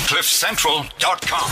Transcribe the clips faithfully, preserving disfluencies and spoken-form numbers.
cliff central dot com.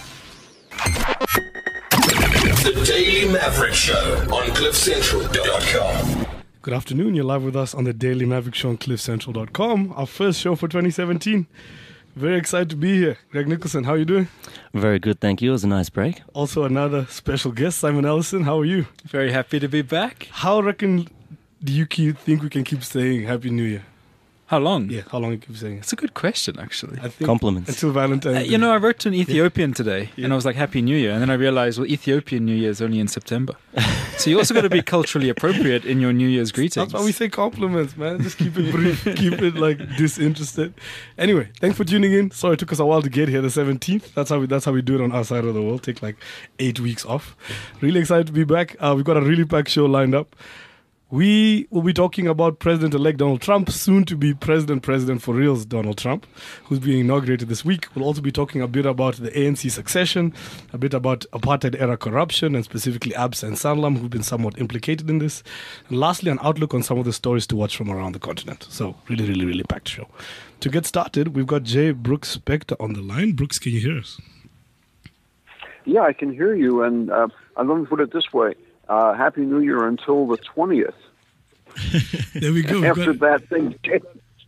The Daily Maverick Show on cliff central dot com. Good afternoon. You're live with us on the Daily Maverick Show on cliff central dot com. Our first show for twenty seventeen. Very excited to be here. Greg Nicholson, how are you doing? Very good, thank you. It was a nice break. Also another special guest, Simon Ellison. How are you? Very happy to be back. How reckon do you keep, think we can keep saying Happy New Year? How long? Yeah, how long you keep saying it? It's a good question, actually. I think Compliments. Until Valentine's Uh, Day. you know, I wrote to an Ethiopian today, Yeah. and I was like, Happy New Year. And then I realized, well, Ethiopian New Year is only in September. So you also got to be culturally appropriate in your New Year's greetings. That's why we say compliments, man. Just keep it brief, keep it like disinterested. Anyway, thanks for tuning in. Sorry it took us a while to get here, the seventeenth. That's how we that's how we do it on our side of the world. Take like eight weeks off. Really excited to be back. Uh, we've got a really packed show lined up. We will be talking about President-elect Donald Trump, soon to be President, President for reals Donald Trump, who's being inaugurated this week. We'll also be talking a bit about the A N C succession, a bit about apartheid-era corruption, and specifically Absa and Sanlam, who've been somewhat implicated in this. And lastly, an outlook on some of the stories to watch from around the continent. So really, really, really packed show. To get started, we've got J. Brooks Spector on the line. Brooks, can you hear us? Yeah, I can hear you, and uh, I'm going to put it this way. Uh, Happy New Year until the twentieth. There we go. After that, things change.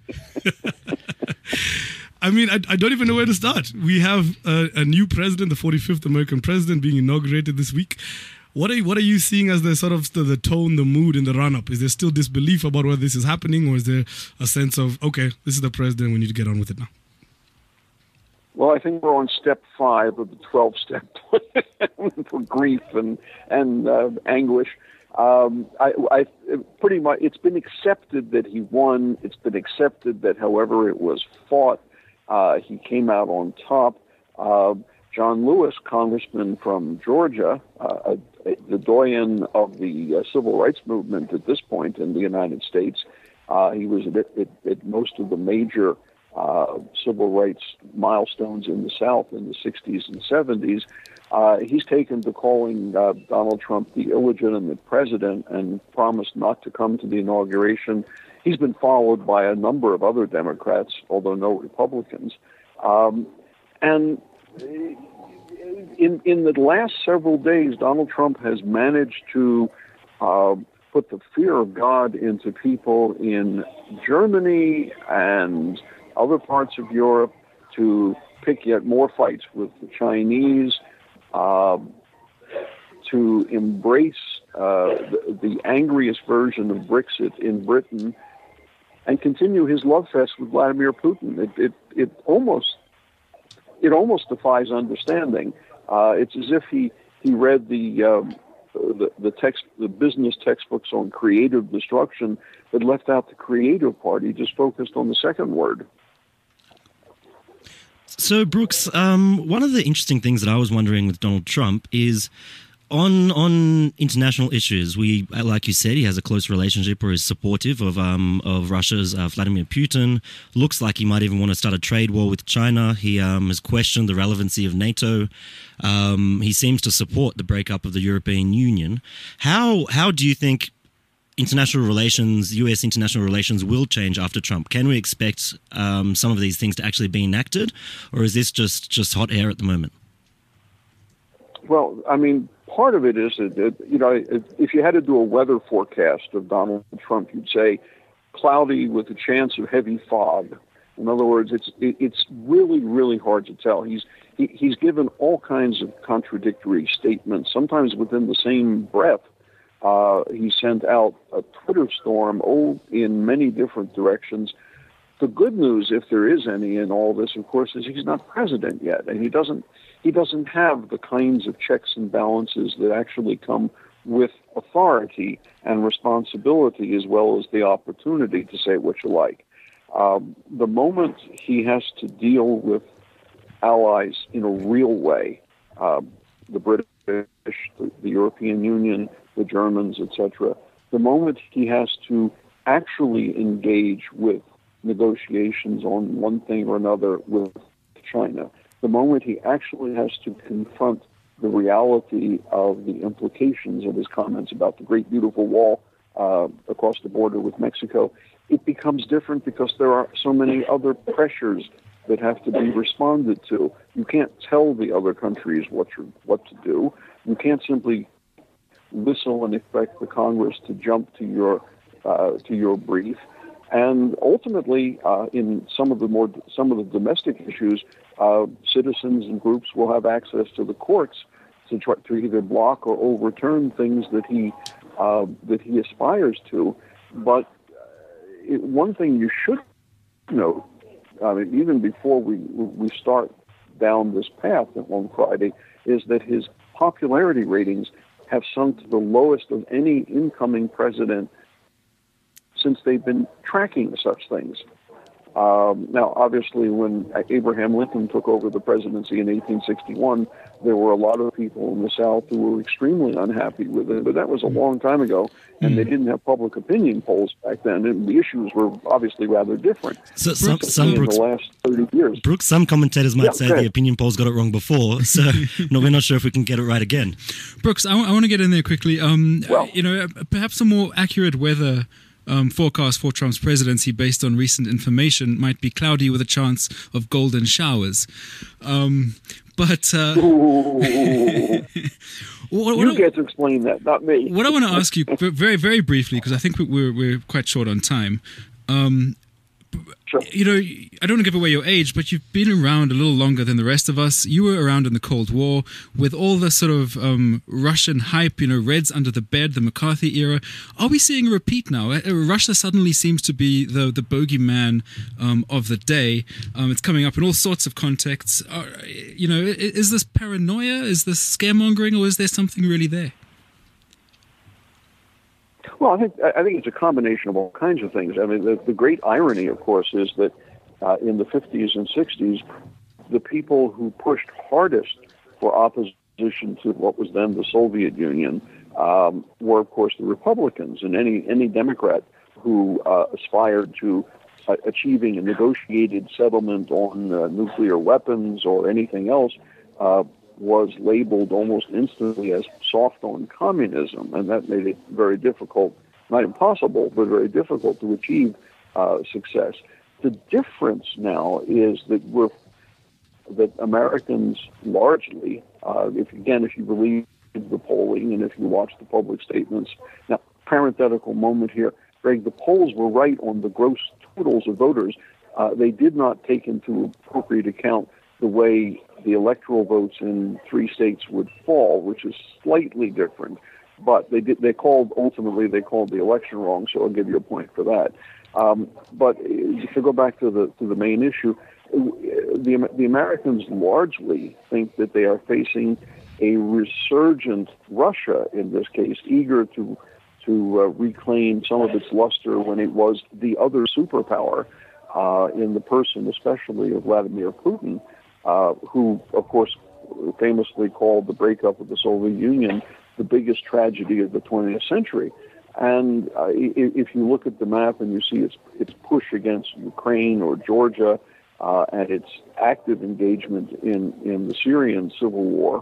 I mean, I, I don't even know where to start. We have a, a new president, the forty-fifth American president, being inaugurated this week. What are you, what are you seeing as the sort of the, the tone, the mood in the run-up? Is there still disbelief about whether this is happening, or is there a sense of, okay, this is the president, we need to get on with it now? Well, I think we're on step five of the twelve-step for grief and and uh, anguish. Um, I, I pretty much it's been accepted that he won. It's been accepted that, however it was fought, uh, he came out on top. Uh, John Lewis, congressman from Georgia, uh, the doyen of the uh, civil rights movement at this point in the United States, uh, he was at, at, at most of the major Uh, civil rights milestones in the South in the sixties and seventies. Uh, he's taken to calling uh, Donald Trump the illegitimate president and promised not to come to the inauguration. He's been followed by a number of other Democrats, although no Republicans. Um, and in in the last several days, Donald Trump has managed to uh, put the fear of God into people in Germany and other parts of Europe to pick yet more fights with the Chinese, uh, to embrace uh, the, the angriest version of Brexit in Britain, and continue his love fest with Vladimir Putin. It it, it almost it almost defies understanding. Uh, it's as if he he read the. Um, The, the text, the business textbooks on creative destruction, but left out the creative part. He just focused on the second word. So, Brooks, um, one of the interesting things that I was wondering with Donald Trump is on on international issues. We, like you said, he has a close relationship or is supportive of um, of Russia's uh, Vladimir Putin. Looks like he might even want to start a trade war with China. He um, has questioned the relevancy of NATO. Um, he seems to support the breakup of the European Union. How how do you think international relations, U S international relations, will change after Trump? Can we expect um, some of these things to actually be enacted, or is this just, just hot air at the moment? Well, I mean, part of it is that, that, you know, if you had to do a weather forecast of Donald Trump, you'd say cloudy with a chance of heavy fog. In other words, it's it's really, really hard to tell. He's he, he's given all kinds of contradictory statements, sometimes within the same breath. Uh, he sent out a Twitter storm, oh, in many different directions. The good news, if there is any in all this, of course, is he's not president yet, and he doesn't he doesn't have the kinds of checks and balances that actually come with authority and responsibility, as well as the opportunity to say what you like. Um, the moment he has to deal with allies in a real way, uh, the British, the, the European Union, the Germans, et cetera, the moment he has to actually engage with negotiations on one thing or another with China, the moment he actually has to confront the reality of the implications of his comments about the Great Beautiful Wall uh, across the border with Mexico, it becomes different because there are so many other pressures that have to be responded to. You can't tell the other countries what you what to do. You can't simply whistle and expect the Congress to jump to your uh, to your brief. And ultimately, uh, in some of the more some of the domestic issues, uh, citizens and groups will have access to the courts to try to either block or overturn things that he uh, that he aspires to. But uh, it, one thing you should know, I mean, even before we we start down this path on Friday, is that his popularity ratings have sunk to the lowest of any incoming president since they've been tracking such things. Um, now, obviously, when Abraham Lincoln took over the presidency in eighteen sixty-one, there were a lot of people in the South who were extremely unhappy with it, but that was a long time ago, and mm. they didn't have public opinion polls back then, and the issues were obviously rather different. So, some, some in Brooks, the last thirty years. Brooks, some commentators might yeah, say the opinion polls got it wrong before, so no, we're not sure if we can get it right again. Brooks, I, w- I want to get in there quickly. Um, well, you know, perhaps a more accurate weather Um, forecast for Trump's presidency based on recent information might be cloudy with a chance of golden showers. Um, but uh, what, what you get to explain that, not me. What I want to ask you very, very briefly, because I think we're we're quite short on time. Um, Sure. You know, I don't want to give away your age, but you've been around a little longer than the rest of us. You were around in the Cold War with all the sort of um, Russian hype, you know, Reds under the bed, the McCarthy era. Are we seeing a repeat now? Uh, Russia suddenly seems to be the, the bogeyman um, of the day. Um, it's coming up in all sorts of contexts. Uh, you know, is this paranoia? Is this scaremongering? Or is there something really there? Well, I think I think it's a combination of all kinds of things. I mean, the, the great irony, of course, is that uh, in the fifties and sixties, the people who pushed hardest for opposition to what was then the Soviet Union um, were, of course, the Republicans, and any any Democrat who uh, aspired to uh, achieving a negotiated settlement on uh, nuclear weapons or anything else uh, was labeled almost instantly as soft on communism, and that made it very difficult, not impossible, but very difficult to achieve uh, success. The difference now is that we're that Americans largely, uh, if again, if you believe the polling and if you watch the public statements. Now, parenthetical moment here, Greg, the polls were right on the gross totals of voters. Uh, they did not take into appropriate account the way the electoral votes in three states would fall, which is slightly different. But they did, they called, ultimately, they called the election wrong, so I'll give you a point for that. Um, but to go back to the to the main issue, the, the Americans largely think that they are facing a resurgent Russia, in this case, eager to, to uh, reclaim some of its luster when it was the other superpower, uh, in the person especially of Vladimir Putin, Uh, who, of course, famously called the breakup of the Soviet Union the biggest tragedy of the twentieth century. And uh, if you look at the map and you see its its push against Ukraine or Georgia uh, and its active engagement in, in the Syrian civil war,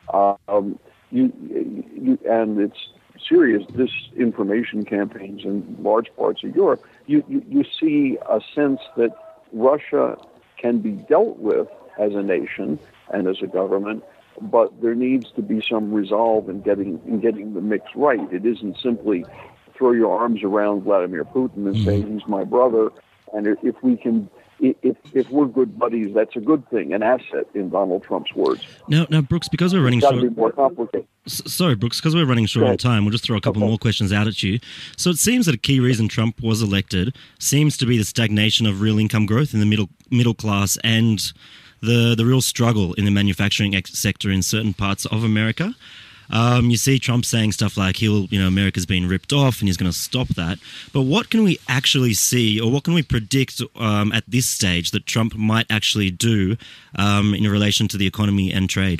um, you, you and its serious disinformation campaigns in large parts of Europe, you, you, you see a sense that Russia can be dealt with as a nation and as a government, but there needs to be some resolve in getting in getting the mix right. It isn't simply throw your arms around Vladimir Putin and say he's my brother, and if we can, if if we're good buddies, that's a good thing, an asset in Donald Trump's words. Now, now, Brooks, because we're running it's short. Be more complicated. S- sorry, Brooks, because we're running short on time, we'll just throw a couple okay. more questions out at you. So it seems that a key reason Trump was elected seems to be the stagnation of real income growth in the middle middle class and the the real struggle in the manufacturing ex- sector in certain parts of America. Um, you see Trump saying stuff like he'll, you know, America's been ripped off and he's going to stop that. But what can we actually see, or what can we predict um, at this stage that Trump might actually do um, in relation to the economy and trade?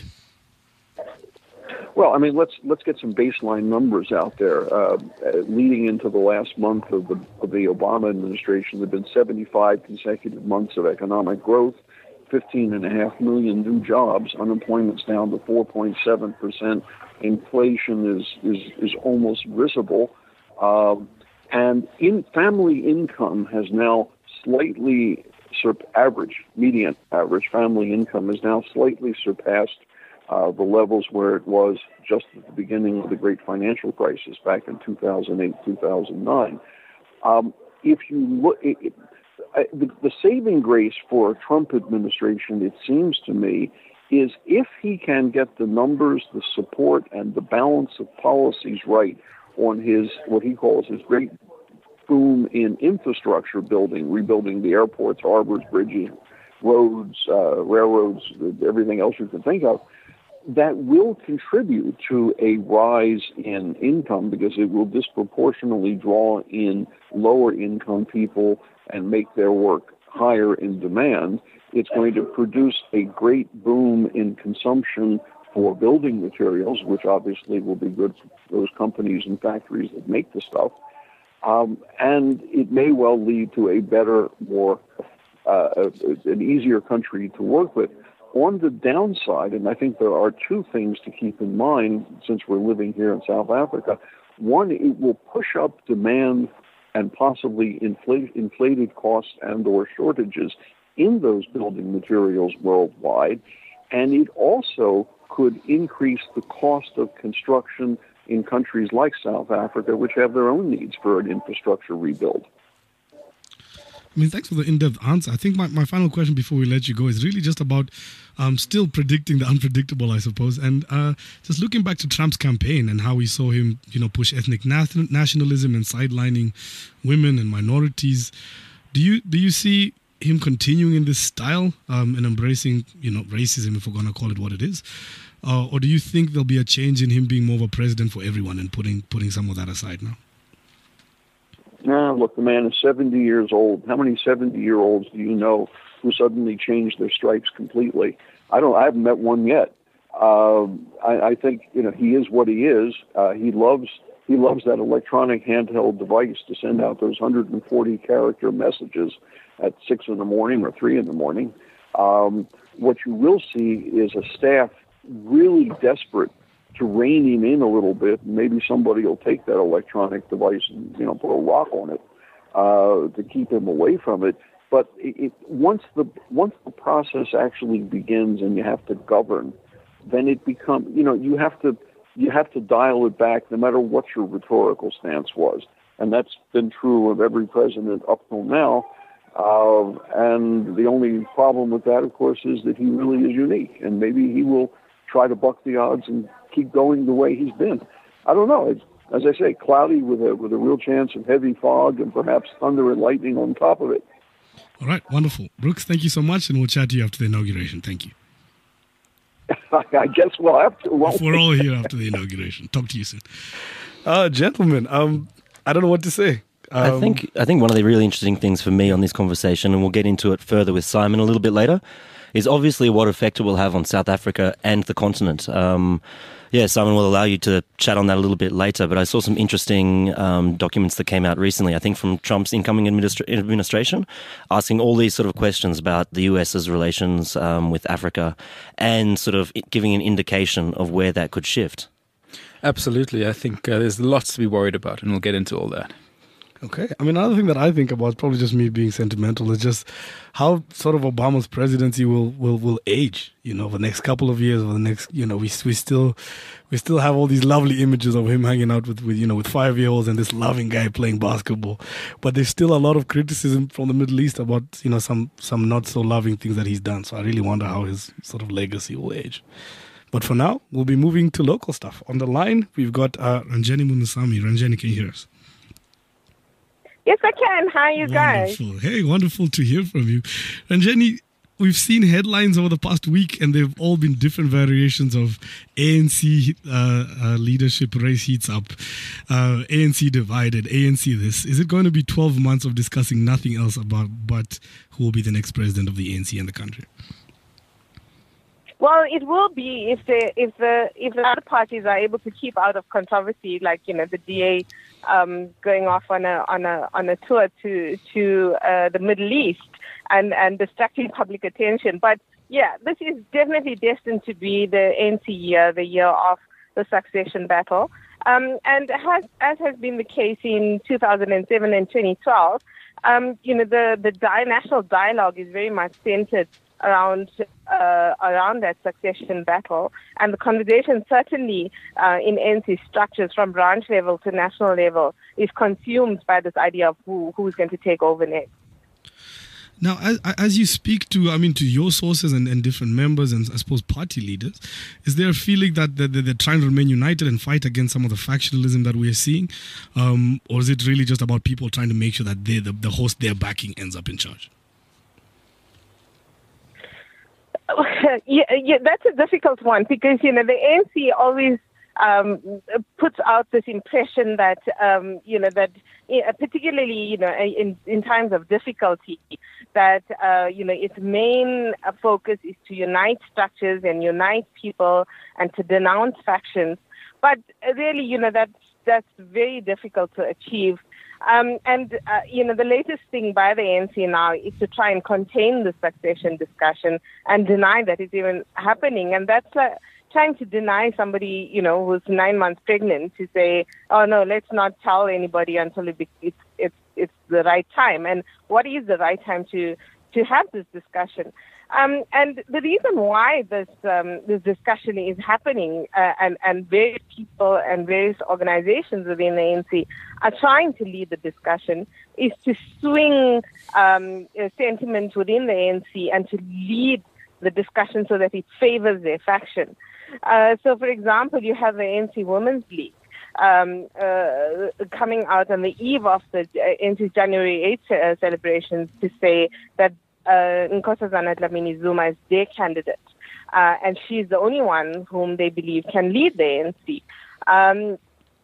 Well, I mean, let's let's get some baseline numbers out there. Uh, leading into the last month of the of the Obama administration, there have been seventy-five consecutive months of economic growth. fifteen and a half million new jobs. Unemployment's down to four point seven percent. Inflation is, is, is almost visible. Um, and in family income has now slightly sur- average, median average family income has now slightly surpassed uh, the levels where it was just at the beginning of the great financial crisis back in two thousand eight, two thousand nine. Um, if you look, it, it, uh, the, the saving grace for a Trump administration, it seems to me, is if he can get the numbers, the support, and the balance of policies right on his, what he calls his great boom in infrastructure building, rebuilding the airports, harbors, bridges, roads, uh, railroads, everything else you can think of, that will contribute to a rise in income because it will disproportionately draw in lower income people and make their work higher in demand. It's going to produce a great boom in consumption for building materials, which obviously will be good for those companies and factories that make the stuff. Um, and it may well lead to a better, more, uh, an easier country to work with. On the downside, and I think there are two things to keep in mind since we're living here in South Africa. One, it will push up demand and possibly inflate, inflated costs and or shortages in those building materials worldwide. And it also could increase the cost of construction in countries like South Africa, which have their own needs for an infrastructure rebuild. I mean, thanks for the in-depth answer. I think my, my final question before we let you go is really just about um, still predicting the unpredictable, I suppose. And uh, just looking back to Trump's campaign and how we saw him, you know, push ethnic nation- nationalism and sidelining women and minorities. Do you do you see him continuing in this style um, and embracing, you know, racism, if we're going to call it what it is? Uh, or do you think there'll be a change in him being more of a president for everyone and putting putting some of that aside now? Nah, look, the man is seventy years old. How many seventy-year-olds do you know who suddenly changed their stripes completely? I don't. I haven't met one yet. Um, I, I think you know he is what he is. Uh, he loves he loves that electronic handheld device to send out those one hundred forty character messages at six in the morning or three in the morning. Um, what you will see is a staff really desperate to rein him in a little bit. Maybe somebody will take that electronic device and, you know, put a lock on it uh, to keep him away from it. But it, it, once the once the process actually begins and you have to govern, then it becomes, you know, you have to you have to dial it back no matter what your rhetorical stance was. And that's been true of every president up till now. Uh, and the only problem with that, of course, is that he really is unique. And maybe he will try to buck the odds and keep going the way he's been. I don't know. It's, as I say, cloudy with a with a real chance of heavy fog and perhaps thunder and lightning on top of it. All right, wonderful. Brooks, thank you so much, and we'll chat to you after the inauguration. Thank you. I guess we'll have to. Won't we? We're all here after the inauguration. Talk to you soon. Uh, gentlemen, um, I don't know what to say. Um, I think I think one of the really interesting things for me on this conversation, and we'll get into it further with Simon a little bit later, is obviously what effect it will have on South Africa and the continent. Um, yeah, Simon will allow you to chat on that a little bit later, but I saw some interesting um, documents that came out recently, I think from Trump's incoming administra- administration, asking all these sort of questions about the US's relations um, with Africa and sort of giving an indication of where that could shift. Absolutely. I think uh, there's lots to be worried about, and we'll get into all that. Okay. I mean, another thing that I think about, probably just me being sentimental, is just how sort of Obama's presidency will, will, will age, you know, for the next couple of years, or the next, you know, we we still we still have all these lovely images of him hanging out with, with you know, with five-year-olds and this loving guy playing basketball. But there's still a lot of criticism from the Middle East about, you know, some, some not so loving things that he's done. So I really wonder how his sort of legacy will age. But for now, we'll be moving to local stuff. On the line, we've got uh, Ranjeni Munusamy. Ranjeni, can you hear us? Yes, I can. How are you guys? Wonderful. Hey, wonderful to hear from you. Ranjeni, we've seen headlines over the past week, and they've all been different variations of A N C uh, uh, leadership race heats up, uh, A N C divided, A N C this. Is it going to be twelve months of discussing nothing else about but who will be the next president of the A N C and the country? Well, it will be if the if the if the other parties are able to keep out of controversy, like you know the D A um, going off on a on a on a tour to to uh, the Middle East and and distracting public attention. But yeah, this is definitely destined to be the A N C year, the year of the succession battle. Um, and has, as has been the case in two thousand seven and twenty twelve, um, you know, the, the di- national dialogue is very much centered around uh, around that succession battle. And the conversation certainly uh, in N C structures from branch level to national level is consumed by this idea of who who's going to take over next. Now, as, as you speak to, I mean, to your sources and, and different members and I suppose party leaders, is there a feeling that, that they're trying to remain united and fight against some of the factionalism that we're seeing? Um, or is it really just about people trying to make sure that they, the, the host they're backing ends up in charge? yeah, yeah, that's a difficult one because, you know, the A N C always um, puts out this impression that, um, you know, that particularly, you know, in, in times of difficulty, that, uh, you know, its main focus is to unite structures and unite people and to denounce factions. But really, you know, that's, that's very difficult to achieve. Um, and, uh, you know, the latest thing by the A N C now is to try and contain the succession discussion and deny that it's even happening. And that's uh, trying to deny somebody, you know, who's nine months pregnant to say, oh, no, let's not tell anybody until it be- it's, it's, it's the right time. And what is the right time to, to have this discussion? Um, and the reason why this um, this discussion is happening uh, and, and various people and various organizations within the A N C are trying to lead the discussion is to swing um, sentiment within the A N C and to lead the discussion so that it favors their faction. Uh, so, for example, you have the A N C Women's League um, uh, coming out on the eve of the A N C's January eighth uh, celebrations to say that Uh, Nkosazana Dlamini Zuma is their candidate, uh, and she's the only one whom they believe can lead the A N C. Um,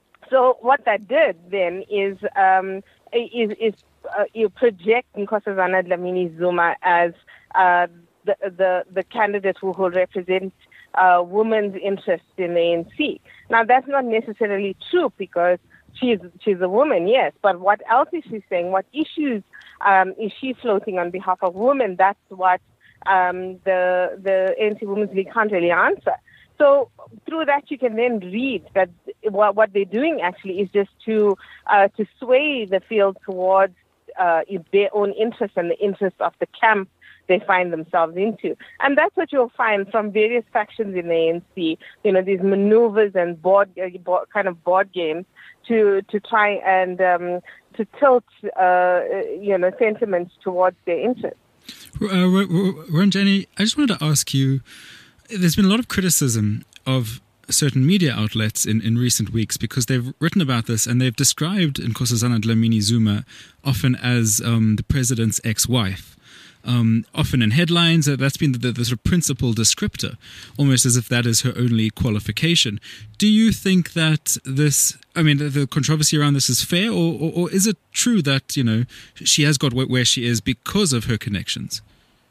so what that did then is um, is, is uh, you project Nkosazana Dlamini Zuma as uh, the, the the candidate who will represent uh, women's interests in the A N C. Now that's not necessarily true because she's she's a woman, yes, but what else is she saying? What issues Um, is she floating on behalf of women? That's what um, the the A N C Women's League can't really answer. So through that, you can then read that what, what they're doing actually is just to uh, to sway the field towards uh, their own interests and the interests of the camp they find themselves into. And that's what you'll find from various factions in the A N C, you know, these maneuvers and board, uh, board kind of board games to, to try and um, to tilt, uh, you know, sentiments towards their interests. Uh, Ranjani, I just wanted to ask you, there's been a lot of criticism of certain media outlets in, in recent weeks because they've written about this and they've described Nkosazana Dlamini Zuma often as um, the president's ex-wife. Um, often in headlines, uh, that's been the, the, the sort of principal descriptor, almost as if that is her only qualification. Do you think that this, I mean, the, the controversy around this is fair, or, or, or is it true that, you know, she has got where she is because of her connections?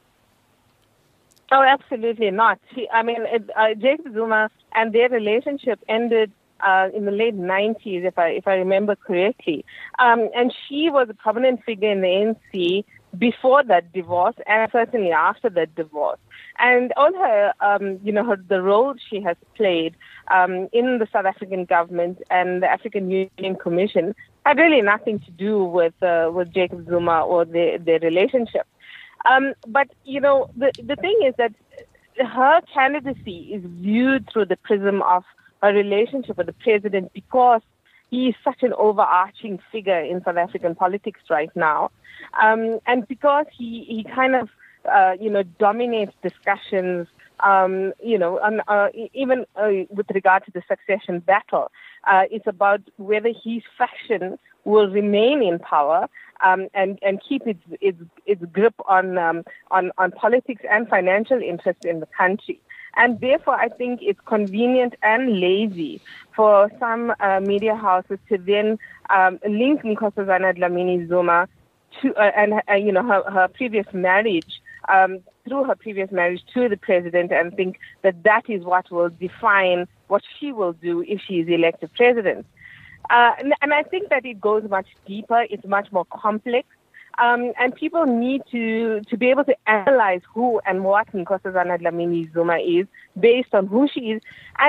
Oh, absolutely not. She, I mean, it, uh, Jacob Zuma and their relationship ended Uh, in the late nineties, if I if I remember correctly, um, and she was a prominent figure in the A N C before that divorce, and certainly after that divorce. And all her, um, you know, her, the role she has played um, in the South African government and the African Union Commission had really nothing to do with uh, with Jacob Zuma or their their relationship. Um, but you know, the the thing is that her candidacy is viewed through the prism of a relationship with the president because he is such an overarching figure in South African politics right now. Um, and because he, he kind of, uh, you know, dominates discussions, um, you know, on, uh, even uh, with regard to the succession battle. Uh, it's about whether his faction will remain in power um, and, and keep its, its, its grip on, um, on, on politics and financial interests in the country. And therefore, I think it's convenient and lazy for some uh, media houses to then um, link Nkosazana Dlamini Zuma to, uh, and uh, you know, her, her previous marriage, um, through her previous marriage to the president, and think that that is what will define what she will do if she is elected president. Uh, and, and I think that it goes much deeper. It's much more complex. Um, and people need to, to be able to analyze who and what Nkosazana Dlamini Zuma is based on who she is. And,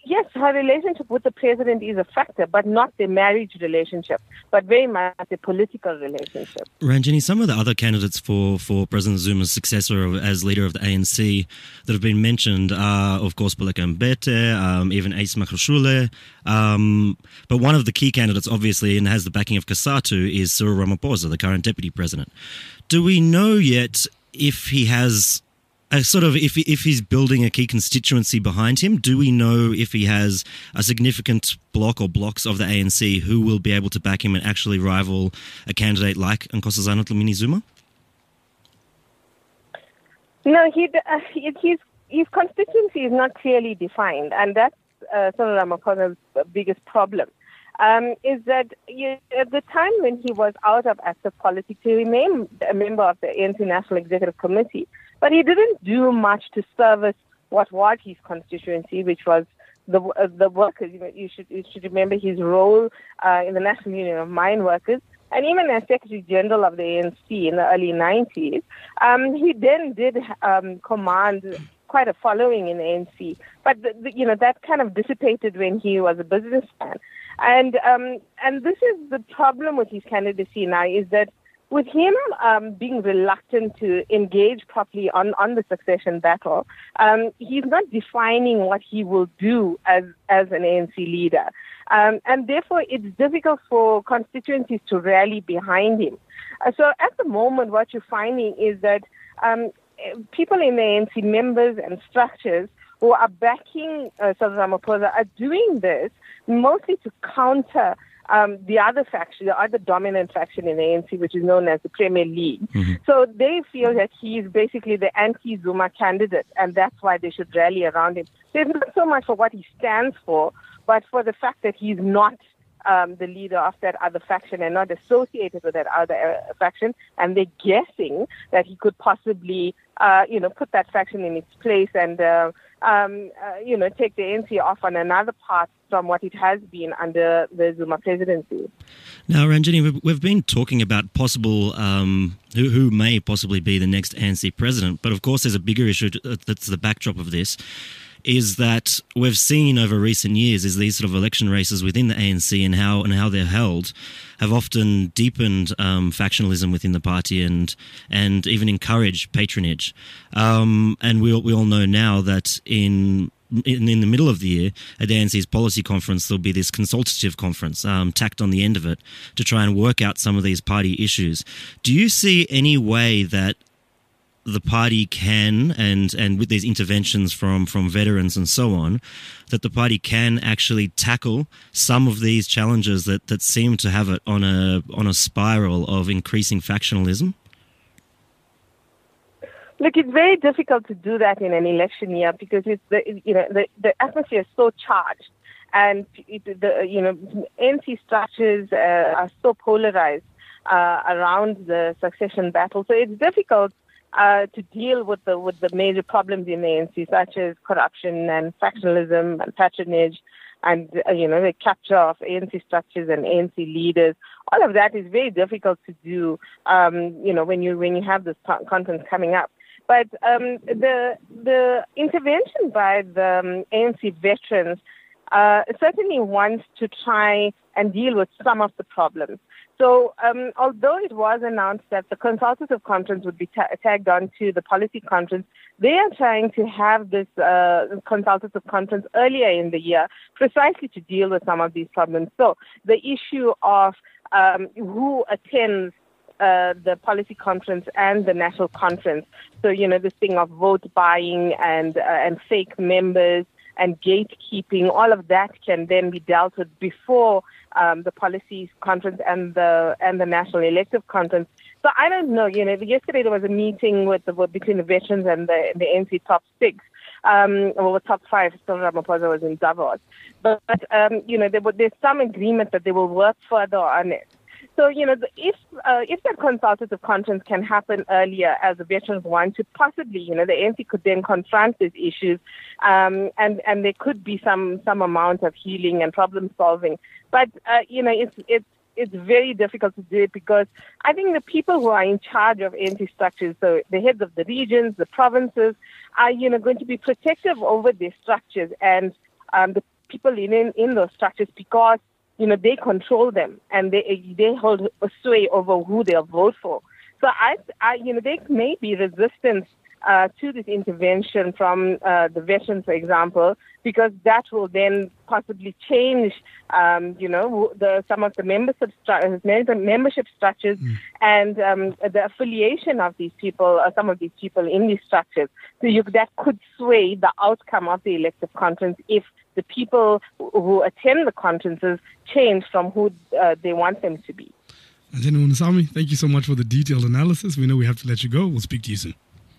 yes, her relationship with the president is a factor, but not the marriage relationship, but very much a political relationship. Ranjini, some of the other candidates for, for President Zuma's successor as leader of the A N C that have been mentioned are, of course, Baleka Mbete, um, even Ace Magashule. Um, but one of the key candidates, obviously, and has the backing of COSATU, is Cyril Ramaphosa, the current deputy president. Do we know yet if he has a sort of, if if he's building a key constituency behind him? Do we know if he has a significant block or blocks of the A N C who will be able to back him and actually rival a candidate like Nkosazana Dlamini Zuma? No, he, uh, his, his constituency is not clearly defined, and that's uh, Cyril Ramaphosa's biggest problem. Um, is that you, at the time when he was out of active politics, he remained a member of the A N C National Executive Committee, but he didn't do much to service what was his constituency, which was the uh, the workers. You know, you should you should remember his role uh, in the National Union of Mine Workers, and even as Secretary General of the A N C in the early nineties. Um, he then did um, command quite a following in the A N C, but the, the, you know that kind of dissipated when he was a businessman. And um, and this is the problem with his candidacy now, is that with him um, being reluctant to engage properly on, on the succession battle, um, he's not defining what he will do as, as an A N C leader. Um, and therefore, it's difficult for constituencies to rally behind him. Uh, so at the moment, what you're finding is that um, people in the A N C, members and structures who are backing uh, Cyril Ramaphosa, are doing this mostly to counter um, the other faction, the other dominant faction in the A N C, which is known as the Premier League. Mm-hmm. So they feel that he is basically the anti-Zuma candidate, and that's why they should rally around him. So it's not so much for what he stands for, but for the fact that he's not um, the leader of that other faction and not associated with that other uh, faction, and they're guessing that he could possibly, uh, you know, put that faction in its place and, uh, um, uh, you know, take the A N C off on another path from what it has been under the Zuma presidency. Now, Ranjini, we've, we've been talking about possible, um, who, who may possibly be the next A N C president, but of course there's a bigger issue to, that's the backdrop of this, is that we've seen over recent years is these sort of election races within the A N C and how and how they're held have often deepened um, factionalism within the party and and even encouraged patronage. Um, and we we all know now that in In, in the middle of the year, at the A N C's policy conference, there'll be this consultative conference um, tacked on the end of it to try and work out some of these party issues. Do you see any way that the party can, and, and with these interventions from, from veterans and so on, that the party can actually tackle some of these challenges that, that seem to have it on a on a spiral of increasing factionalism? Look, it's very difficult to do that in an election year because it's the you know the, the atmosphere is so charged, and it, the you know A N C structures uh, are so polarized uh, around the succession battle. So it's difficult uh, to deal with the with the major problems in the A N C, such as corruption and factionalism and patronage, and uh, you know the capture of A N C structures and A N C leaders. All of that is very difficult to do. Um, you know when you when you have this conference coming up. But um, the the intervention by the um, A N C veterans uh, certainly wants to try and deal with some of the problems. So um, although it was announced that the consultative conference would be ta- tagged on to the policy conference, they are trying to have this uh, consultative conference earlier in the year precisely to deal with some of these problems. So the issue of um, who attends Uh, the policy conference and the national conference. So, you know, this thing of vote buying and uh, and fake members and gatekeeping, all of that can then be dealt with before um, the policy conference and the and the national elective conference. So I don't know, you know, yesterday there was a meeting with the between the veterans and the, the A N C top six. Um, or top five, Cyril Ramaphosa was in Davos. But, but um, you know, there, there's some agreement that they will work further on it. So, you know, if uh, if that consultative conference can happen earlier, as the veterans want to, possibly, you know, the A N C could then confront these issues, um, and and there could be some some amount of healing and problem solving. But uh, you know, it's it's it's very difficult to do it because I think the people who are in charge of A N C structures, so the heads of the regions, the provinces, are you know going to be protective over their structures and um, the people in, in, in those structures because, you know, they control them and they they hold a sway over who they'll vote for. So I, I you know, there may be resistance uh, to this intervention from uh, the veterans, for example, because that will then possibly change, um, you know, the some of the membership stru- membership structures mm. and um, the affiliation of these people, uh, some of these people in these structures. So you, that could sway the outcome of the elective conference if the people who attend the conferences change from who uh, they want them to be. Ajeni Munusamy, thank you so much for the detailed analysis. We know we have to let you go. We'll speak to you soon.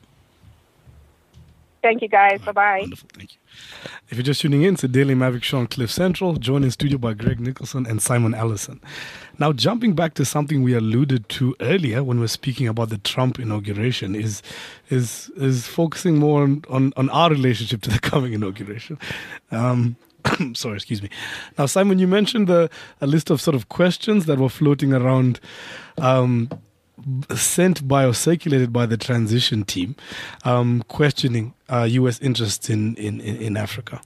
Thank you, guys. Right. Bye-bye. Wonderful. Thank you. If you're just tuning in, it's the Daily Maverick Show on Cliff Central, joined in studio by Greg Nicholson and Simon Allison. Now, jumping back to something we alluded to earlier when we were speaking about the Trump inauguration is is is focusing more on, on, on our relationship to the coming inauguration. Um, sorry, excuse me. Now, Simon, you mentioned the, a list of sort of questions that were floating around um, sent by or circulated by the transition team, um, questioning uh, U S interests in, in, in Africa.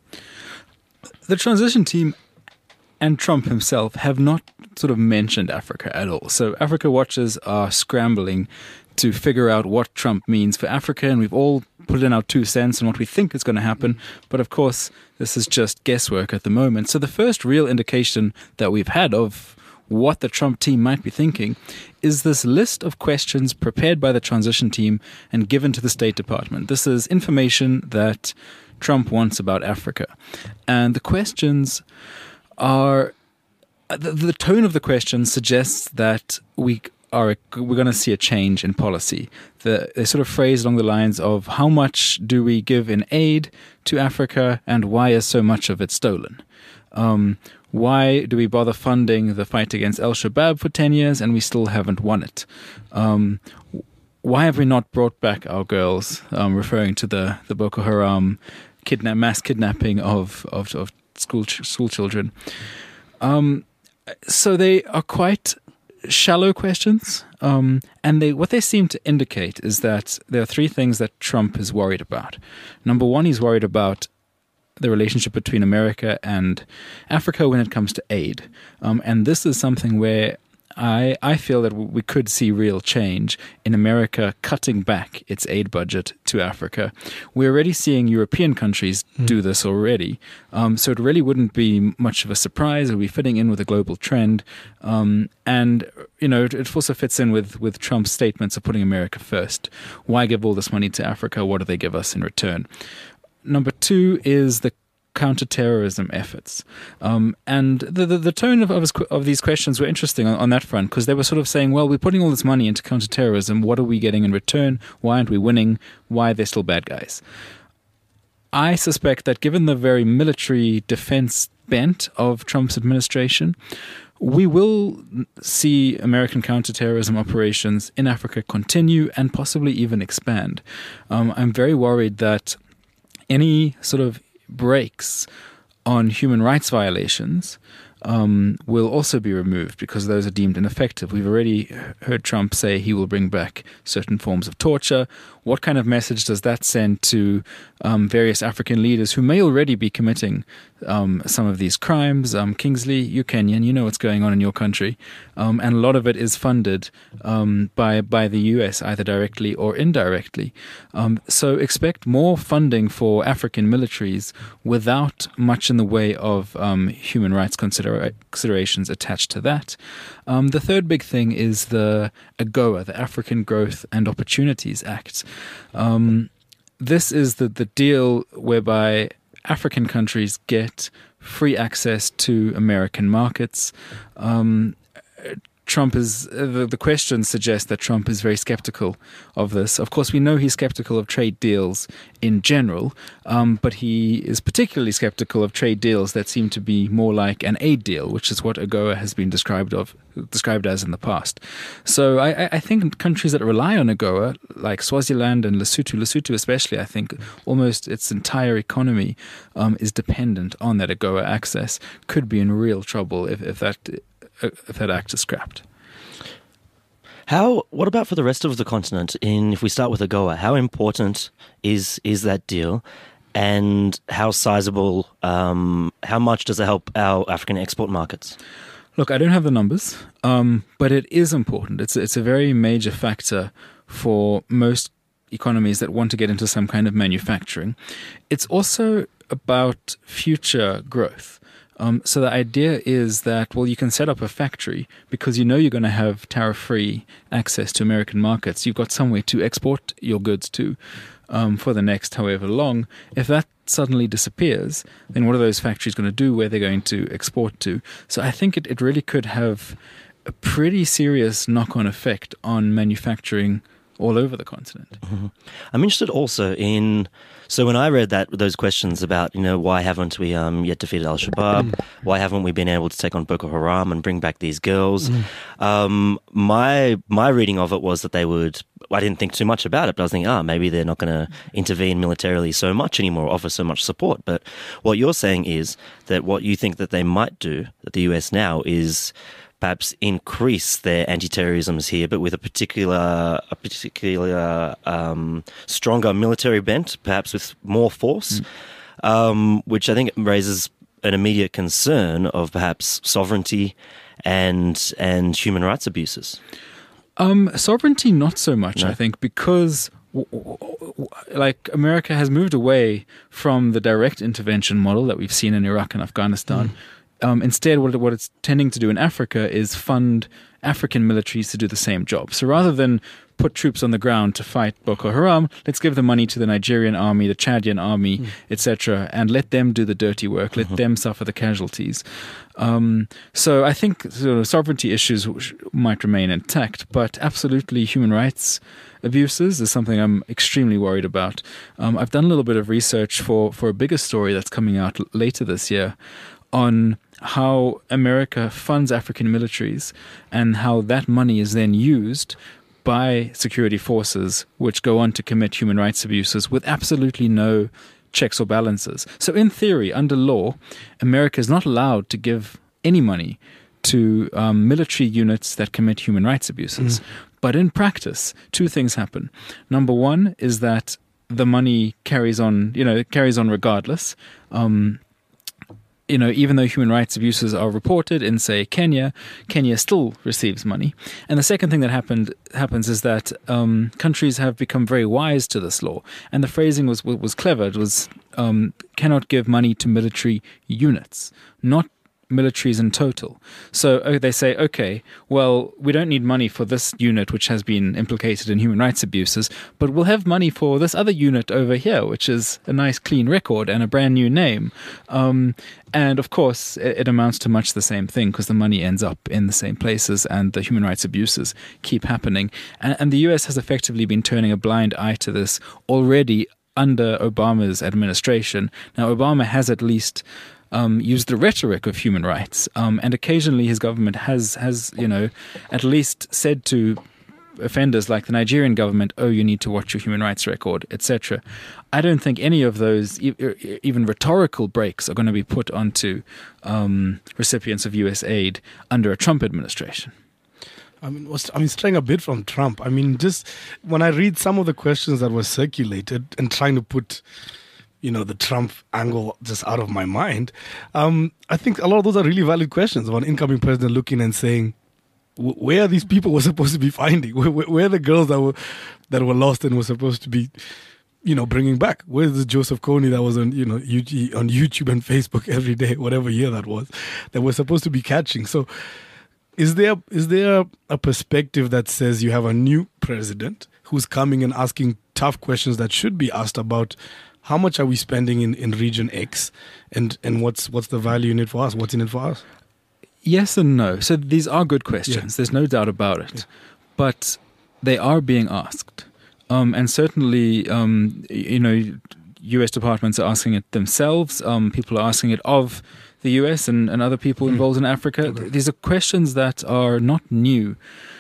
The transition team and Trump himself have not sort of mentioned Africa at all. So Africa watchers are scrambling to figure out what Trump means for Africa, and we've all put in our two cents on what we think is going to happen. But of course, this is just guesswork at the moment. So the first real indication that we've had of what the Trump team might be thinking is this list of questions prepared by the transition team and given to the State Department. This is information that Trump wants about Africa. And the questions are, the, the tone of the questions suggests that we are we're going to see a change in policy. The, they sort of phrase along the lines of how much do we give in aid to Africa and why is so much of it stolen? Um, why do we bother funding the fight against Al-Shabaab for ten years and we still haven't won it? Um, why have we not brought back our girls, um, referring to the, the Boko Haram kidnap, mass kidnapping of, of, of school, school children? Um, so they are quite shallow questions, um, and they what they seem to indicate is that there are three things that Trump is worried about. Number one, he's worried about the relationship between America and Africa when it comes to aid. Um, and this is something where I, I feel that we could see real change in America cutting back its aid budget to Africa. We're already seeing European countries mm. do this already. Um, so it really wouldn't be much of a surprise. It would be fitting in with a global trend. Um, and, you know, it, it also fits in with, with Trump's statements of putting America first. Why give all this money to Africa? What do they give us in return? Number two is the counterterrorism efforts. Um, and the, the, the tone of, of, his, of these questions were interesting on, on that front, because they were sort of saying, well, we're putting all this money into counterterrorism. What are we getting in return? Why aren't we winning? Why are they still bad guys? I suspect that given the very military defense bent of Trump's administration, we will see American counterterrorism operations in Africa continue and possibly even expand. Um, I'm very worried that any sort of breaks on human rights violations um, will also be removed because those are deemed ineffective. We've already heard Trump say he will bring back certain forms of torture. What kind of message does that send to um, various African leaders who may already be committing um, some of these crimes? Um, Kingsley, you're Kenyan, you know what's going on in your country. Um, and a lot of it is funded um, by, by the U S, either directly or indirectly. Um, so expect more funding for African militaries without much in the way of um, human rights considera- considerations attached to that. Um, the third big thing is the AGOA, the African Growth and Opportunities Act. Um, this is the, the deal whereby African countries get free access to American markets. Um, Trump is, the, the questions suggest that Trump is very skeptical of this. Of course, we know he's skeptical of trade deals in general, um, but he is particularly skeptical of trade deals that seem to be more like an aid deal, which is what AGOA has been described of described as in the past. So I, I think countries that rely on AGOA, like Swaziland and Lesotho, Lesotho especially, I think almost its entire economy um, is dependent on that AGOA access, could be in real trouble if, if that if that act is scrapped. How? What about for the rest of the continent? In if we start with AGOA, how important is is that deal? and how sizable, um, how much does it help our African export markets? Look, I don't have the numbers, um, but it is important. It's it's a very major factor for most economies that want to get into some kind of manufacturing. It's also about future growth. Um, so the idea is that, well, you can set up a factory because you know you're going to have tariff-free access to American markets. You've got somewhere to export your goods to um, for the next however long. If that suddenly disappears, then what are those factories going to do? Where they're going to export to? So I think it, it really could have a pretty serious knock-on effect on manufacturing all over the continent. Mm-hmm. I'm interested also in, so when I read that those questions about, you know, why haven't we um, yet defeated Al-Shabaab, why haven't we been able to take on Boko Haram and bring back these girls, mm. um, my my reading of it was that they would, I didn't think too much about it, but I was thinking, ah, maybe they're not going to intervene militarily so much anymore, offer so much support. But what you're saying is that what you think that they might do, that the U S now, is perhaps increase their anti-terrorisms here, but with a particular, a particular um, stronger military bent, perhaps with more force, mm. um, which I think raises an immediate concern of perhaps sovereignty and and human rights abuses. Um, sovereignty, not so much, No? I think, because w- w- w- like America has moved away from the direct intervention model that we've seen in Iraq and Afghanistan. Mm. Um, instead, what, what it's tending to do in Africa is fund African militaries to do the same job. So rather than put troops on the ground to fight Boko Haram, let's give the money to the Nigerian army, the Chadian army, mm. et cetera, and let them do the dirty work, let mm-hmm. them suffer the casualties. Um, so I think sort of sovereignty issues might remain intact, but absolutely human rights abuses is something I'm extremely worried about. Um, I've done a little bit of research for, for a bigger story that's coming out l- later this year on how America funds African militaries and how that money is then used by security forces which go on to commit human rights abuses with absolutely no checks or balances. So in theory, under law, America is not allowed to give any money to um, military units that commit human rights abuses. Mm. But in practice, two things happen. Number one is that the money carries on, you know, it carries on regardless. Um, You know, even though human rights abuses are reported in, say, Kenya, Kenya still receives money. And the second thing that happened happens is that um, countries have become very wise to this law. And the phrasing was was clever. It was um, cannot give money to military units, not militaries in total. So uh, they say, okay, well, we don't need money for this unit which has been implicated in human rights abuses, but we'll have money for this other unit over here, which is a nice clean record and a brand new name. Um, and of course, it, it amounts to much the same thing because the money ends up in the same places and the human rights abuses keep happening. And, and the U S has effectively been turning a blind eye to this already under Obama's administration. Now, Obama has at least Um, used the rhetoric of human rights, um, and occasionally his government has, has, you know, at least said to offenders like the Nigerian government, "Oh, you need to watch your human rights record," et cetera. I don't think any of those, e- even rhetorical breaks, are going to be put onto um, recipients of U S aid under a Trump administration. I mean, what's, I mean, straying a bit from Trump. I mean, just when I read some of the questions that were circulated and trying to put, you know, the Trump angle just out of my mind, um, I think a lot of those are really valid questions of an incoming president looking and saying, where are these people we're supposed to be finding? Where, where, where are the girls that were that were lost and were supposed to be, you know, bringing back? Where's the Joseph Kony that was on, you know, on YouTube and Facebook every day, whatever year that was, that we're supposed to be catching? So is there is there a perspective that says you have a new president who's coming and asking tough questions that should be asked about how much are we spending in, in region X, and, and what's what's the value in it for us? What's in it for us? Yes and no. So these are good questions. Yeah. There's no doubt about it. Yeah. But they are being asked. Um, and certainly, um, you know, U S departments are asking it themselves. Um, people are asking it of the U S and, and other people mm. involved in Africa. Okay. These are questions that are not new.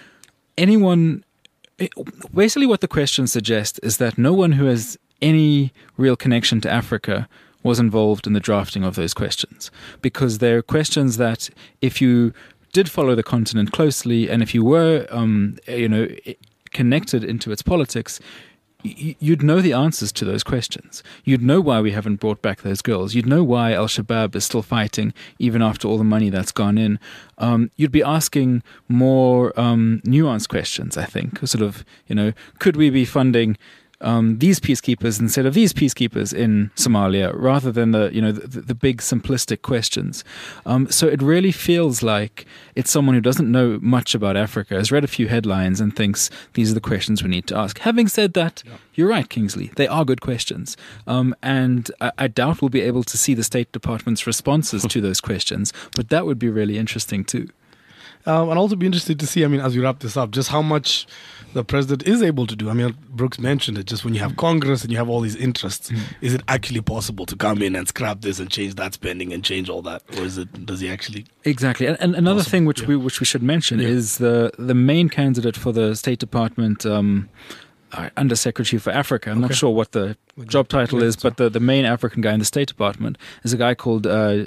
Anyone, basically what the questions suggest is that no one who has any real connection to Africa was involved in the drafting of those questions, because they're questions that if you did follow the continent closely and if you were, um, you know, connected into its politics, y- you'd know the answers to those questions. You'd know why we haven't brought back those girls. You'd know why Al-Shabaab is still fighting, even after all the money that's gone in. Um, you'd be asking more um, nuanced questions, I think. Sort of, you know, could we be funding Um, these peacekeepers instead of these peacekeepers in Somalia, rather than the you know the, the big simplistic questions. Um, so it really feels like it's someone who doesn't know much about Africa, has read a few headlines and thinks these are the questions we need to ask. Having said that, yeah. You're right, Kingsley. They are good questions, um, and I, I doubt we'll be able to see the State Department's responses to those questions. But that would be really interesting too. Um, and also be interested to see, I mean, as we wrap this up, just how much the president is able to do. I mean, Brooks mentioned it, just when you have Congress and you have all these interests, mm. is it actually possible to come in and scrap this and change that spending and change all that? Or is it, does he actually? Exactly. And, and another possible? thing which yeah. we which we should mention yeah. is the, the main candidate for the State Department um, Undersecretary for Africa. I'm okay. not sure what the job title is, but the, the main African guy in the State Department is a guy called uh,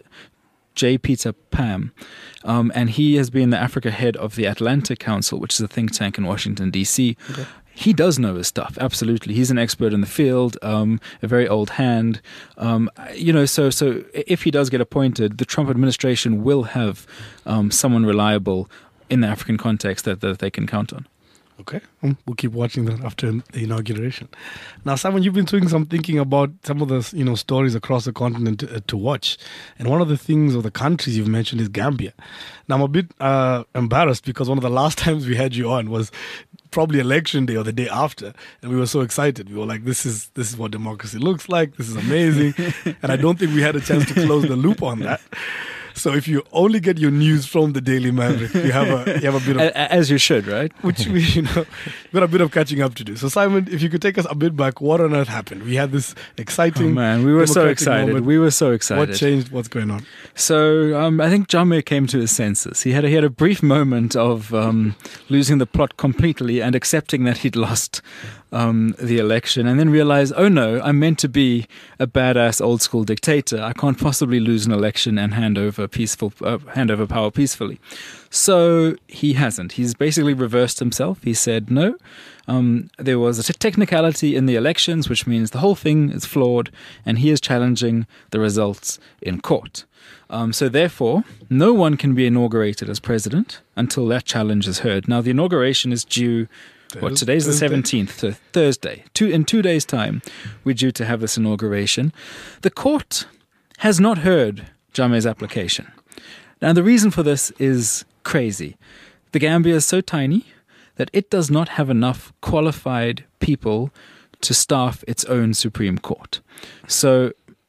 J. Peter Pam. Um, and he has been the Africa head of the Atlantic Council, which is a think tank in Washington, D C. Okay. He does know his stuff, absolutely. He's an expert in the field, um, a very old hand. Um, you know, so so if he does get appointed, the Trump administration will have um, someone reliable in the African context that, that they can count on. Okay, um, we'll keep watching that after the inauguration. Now, Simon, you've been doing some thinking about some of the you know stories across the continent to, uh, to watch, and one of the things or the countries you've mentioned is Gambia. Now, I'm a bit uh, embarrassed because one of the last times we had you on was probably election day or the day after, and we were so excited. We were like, "This is this is what democracy looks like. This is amazing," and I don't think we had a chance to close the loop on that. So if you only get your news from the Daily Maverick, you have a you have a bit of as you should, right? Which we you know we've got a bit of catching up to do. So Simon, if you could take us a bit back, what on earth happened? We had this exciting. Oh man, we were so excited. Moment. We were so excited. What changed? What's going on? So um, I think Jammeh came to his senses. He had a, he had a brief moment of um, losing the plot completely and accepting that he'd lost um, the election, and then realized, oh no, I'm meant to be a badass old school dictator. I can't possibly lose an election and hand over peaceful uh, hand over power peacefully. So he hasn't. He's basically reversed himself. He said no. Um, there was a t- technicality in the elections, which means the whole thing is flawed, and he is challenging the results in court. Um, so therefore, no one can be inaugurated as president until that challenge is heard. Now, the inauguration is due. What, today's the seventeenth, so Thursday. Two, in two days' time, we're due to have this inauguration. The court has not heard Jammeh's application. Now, the reason for this is crazy. The Gambia is so tiny that it does not have enough qualified people to staff its own Supreme Court. So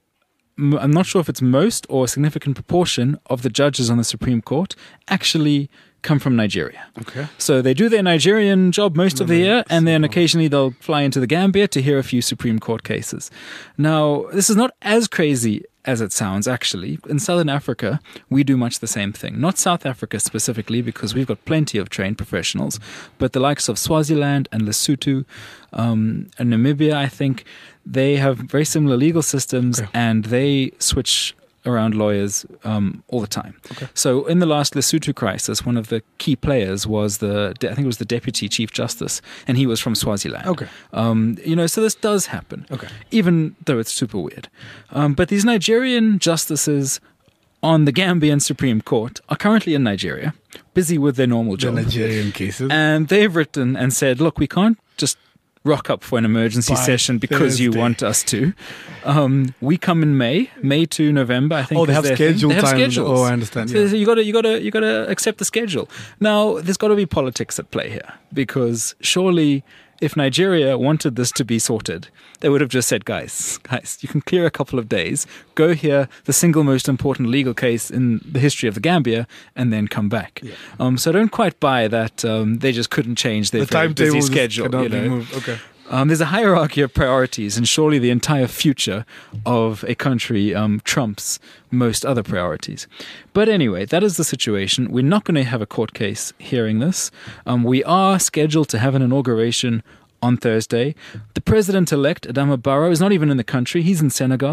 m- I'm not sure if it's most or a significant proportion of the judges on the Supreme Court actually come from Nigeria. Okay. So they do their Nigerian job most of the year, and then occasionally they'll fly into the Gambia to hear a few Supreme Court cases. Now, this is not as crazy as it sounds, actually. In Southern Africa, we do much the same thing. Not South Africa specifically, because we've got plenty of trained professionals, but the likes of Swaziland and Lesotho um, and Namibia, I think, they have very similar legal systems, okay. and they switch around lawyers um, all the time. Okay. So in the last Lesotho crisis, one of the key players was the, I think it was the Deputy Chief Justice, and he was from Swaziland. Okay. Um, you know, so this does happen. Okay. Even though it's super weird. Um, but these Nigerian justices on the Gambian Supreme Court are currently in Nigeria, busy with their normal job. The Nigerian cases. And they've written and said, look, we can't just rock up for an emergency By session because Thursday. you want us to. Um, we come in May, May to November. I think. Oh, they have scheduled They have time. schedules. Oh, I understand. So Yeah. you got to, you got to, you got to accept the schedule. Now, there's got to be politics at play here, because surely, if Nigeria wanted this to be sorted, they would have just said, guys, guys, you can clear a couple of days, go hear the single most important legal case in the history of the Gambia, and then come back. Yeah. Um, so I don't quite buy that um, they just couldn't change their The very timetable busy schedule. cannot You know? be moved. Okay. Um, there's a hierarchy of priorities, and surely the entire future of a country um, trumps most other priorities. But anyway, that is the situation. We're not going to have a court case hearing this. Um, we are scheduled to have an inauguration on Thursday. The president-elect, Adama Barrow, is not even in the country. He's in Senegal.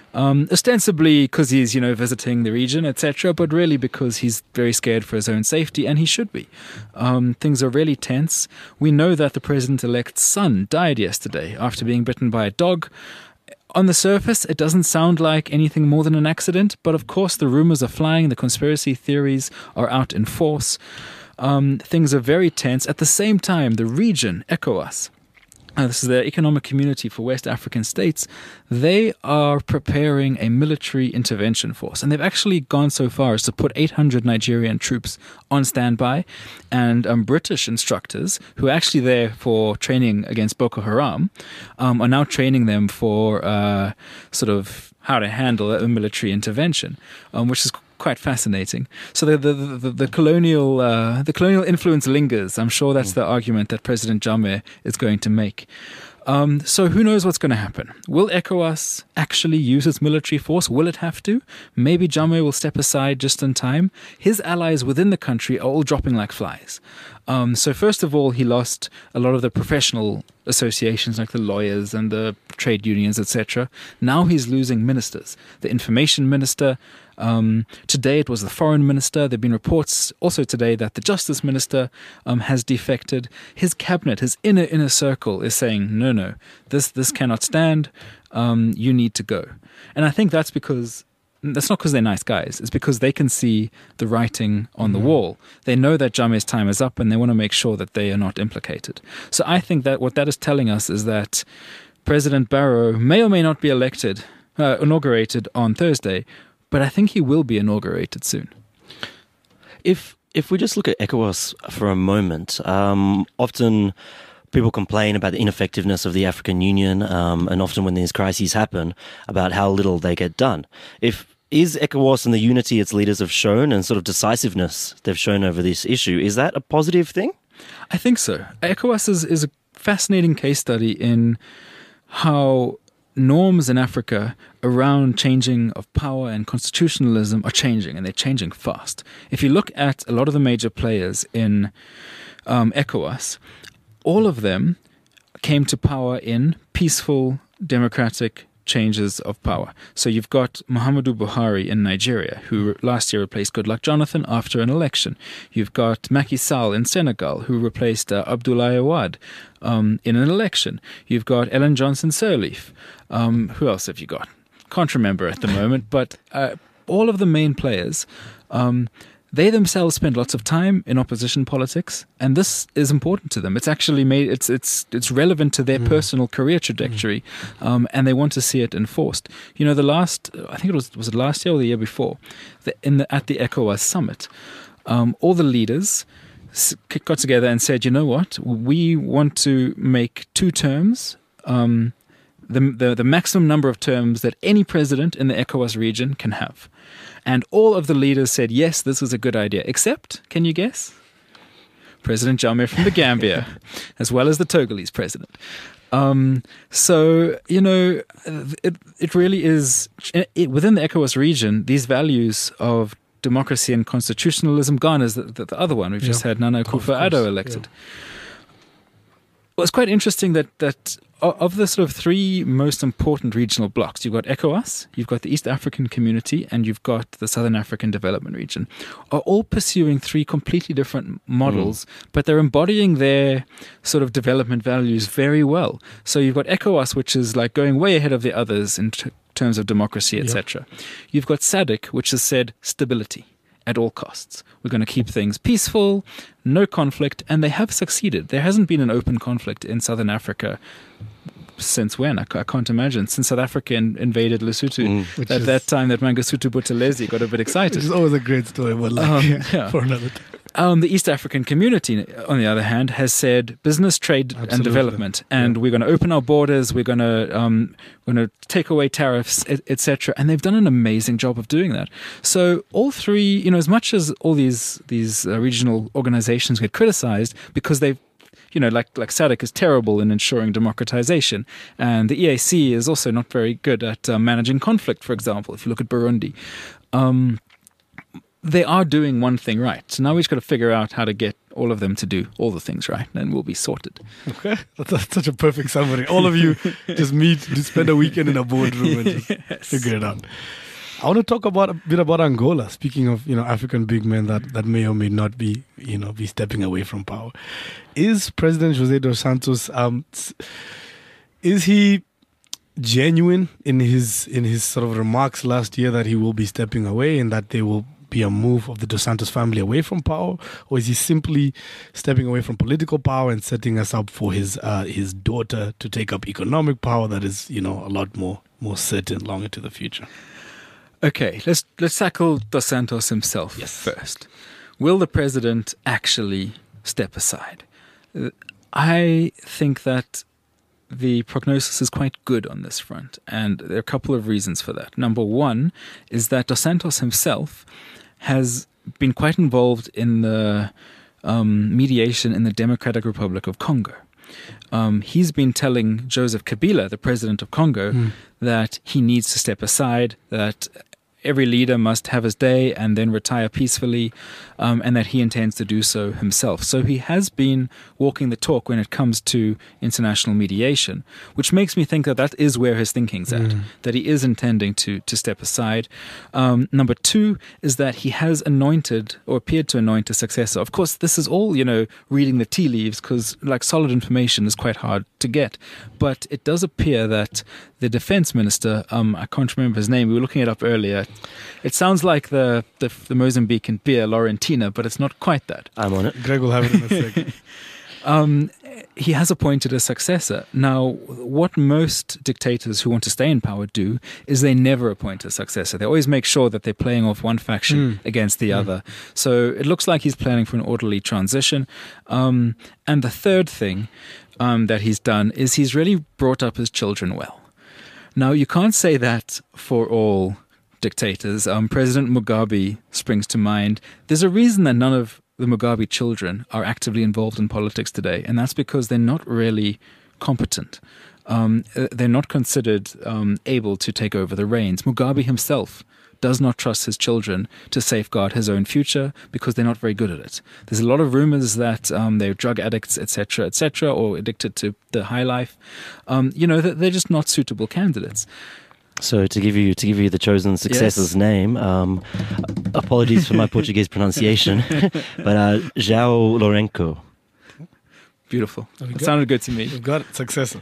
Um, ostensibly because he's, you know, visiting the region, et cetera, but really because he's very scared for his own safety, and he should be. Um, things are really tense. We know that the president-elect's son died yesterday after being bitten by a dog. On the surface, it doesn't sound like anything more than an accident, but of course the rumors are flying, the conspiracy theories are out in force. Um, things are very tense. At the same time, the region, ECOWAS, Uh, this is the Economic Community for West African States, they are preparing a military intervention force. And they've actually gone so far as to put eight hundred Nigerian troops on standby, and um, British instructors, who are actually there for training against Boko Haram, um, are now training them for uh, sort of how to handle a military intervention, um, which is quite fascinating. So the the the, the colonial uh, the colonial influence lingers. I'm sure that's the argument that President Jammeh is going to make. Um, so who knows what's going to happen? Will ECOWAS actually use its military force? Will it have to? Maybe Jammeh will step aside just in time. His allies within the country are all dropping like flies. Um, so first of all, he lost a lot of the professional associations like the lawyers and the trade unions, et cetera. Now he's losing ministers. The information minister. Um, today it was the foreign minister. There have been reports also today that the justice minister um, has defected. His cabinet, his inner inner circle is saying, no, no, this this cannot stand. Um, you need to go. And I think that's because that's not because they're nice guys. It's because they can see the writing on the wall. They know that Jammeh's time is up, and they want to make sure that they are not implicated. So I think that what that is telling us is that President Barrow may or may not be elected, uh, inaugurated on Thursday, but I think he will be inaugurated soon. If if we just look at ECOWAS for a moment, um, often people complain about the ineffectiveness of the African Union, um, and often when these crises happen, about how little they get done. If is ECOWAS and the unity its leaders have shown and sort of decisiveness they've shown over this issue, is that a positive thing? I think so. ECOWAS is, is a fascinating case study in how norms in Africa around changing of power and constitutionalism are changing, and they're changing fast. If you look at a lot of the major players in um, ECOWAS, all of them came to power in peaceful, democratic changes of power. So you've got Muhammadu Buhari in Nigeria, who last year replaced Goodluck Jonathan after an election. You've got Macky Sall in Senegal, who replaced uh, Abdoulaye Wade um, in an election. You've got Ellen Johnson Sirleaf. Um, who else have you got? Can't remember at the moment, but uh, all of the main players, um, they themselves spend lots of time in opposition politics, and this is important to them. It's actually made it's it's it's relevant to their mm. personal career trajectory, mm. um, and they want to see it enforced. You know, the last I think it was was it last year or the year before, the, in the at the ECOWAS summit, um, all the leaders got together and said, you know what, we want to make two terms. Um, The, the the maximum number of terms that any president in the ECOWAS region can have. And all of the leaders said, yes, this is a good idea. Except, can you guess? President Jammeh from the Gambia, as well as the Togolese president. Um, so, you know, it, it really is, it, within the ECOWAS region, these values of democracy and constitutionalism, Ghana's the, the, the other one. We've yeah. just had Nana Akufo-Addo elected. Yeah. Well, it's quite interesting that, that of the sort of three most important regional blocks, you've got ECOWAS, you've got the East African Community, and you've got the Southern African Development Region, are all pursuing three completely different models, mm. but they're embodying their sort of development values very well. So you've got ECOWAS, which is like going way ahead of the others in t- terms of democracy, et cetera. Yep. You've got SADC, which has said stability at all costs. We're going to keep things peaceful, no conflict, and they have succeeded. There hasn't been an open conflict in Southern Africa since when? I, I can't imagine. Since South Africa in, invaded Lesotho, mm. at is, that time that Mangosuthu Buthelezi got a bit excited. Which is always a great story, but like, um, yeah, yeah. for another time. Um, the East African Community, on the other hand, has said business, trade, Absolutely. and development, and yeah. we're going to open our borders. We're going to um, we're going to take away tariffs, et cetera. And they've done an amazing job of doing that. So all three, you know, as much as all these these uh, regional organizations get criticized because they've, you know, like like SADC is terrible in ensuring democratization, and the E A C is also not very good at uh, managing conflict. For example, if you look at Burundi. Um, They are doing one thing right. So now we've just got to figure out how to get all of them to do all the things right, and we'll be sorted. Okay, that's, that's such a perfect summary. All of you just meet, just spend a weekend in a boardroom and just Yes. figure it out. I want to talk about a bit about Angola. Speaking of, you know, African big men that, that may or may not be, you know, be stepping away from power. Is President José dos Santos, um, s- is he genuine in his in his sort of remarks last year that he will be stepping away and that there will be a move of the Dos Santos family away from power, or is he simply stepping away from political power and setting us up for his uh, his daughter to take up economic power that is, you know, a lot more more certain long into the future? Okay, let's let's tackle Dos Santos himself Yes. first. Will the president actually step aside? Uh, I think that the prognosis is quite good on this front, and there are a couple of reasons for that. Number one is that Dos Santos himself has been quite involved in the um, mediation in the Democratic Republic of Congo. Um, he's been telling Joseph Kabila, the president of Congo, Mm. that he needs to step aside, that every leader must have his day and then retire peacefully, um, and that he intends to do so himself. So he has been walking the talk when it comes to international mediation, which makes me think that that is where his thinking's at, that he is intending to to step aside. Um, number two is that he has anointed or appeared to anoint a successor. Of course, this is all, you know, reading the tea leaves, because like solid information is quite hard to get. But it does appear that the defense minister, um, I can't remember his name, we were looking it up earlier. It sounds like the, the, the Mozambican beer, Laurentina, but it's not quite that. I'm on it. Greg will have it in a second. Um, he has appointed a successor. Now, what most dictators who want to stay in power do is they never appoint a successor. They always make sure that they're playing off one faction against the other. So it looks like he's planning for an orderly transition. Um, and the third thing um, that he's done is he's really brought up his children well. Now, you can't say that for all dictators. Um, President Mugabe springs to mind. There's a reason that none of the Mugabe children are actively involved in politics today, and that's because they're not really competent. Um, they're not considered um, able to take over the reins. Mugabe himself does not trust his children to safeguard his own future because they're not very good at it. There's a lot of rumors that um, they're drug addicts, et cetera, et cetera, or addicted to the high life. Um, you know, they're just not suitable candidates. So to give you to give you the chosen successor's Yes. name, um, apologies for my Portuguese pronunciation, but uh, João Lourenço. Beautiful. we It go. sounded good to me. You've got it. Successor.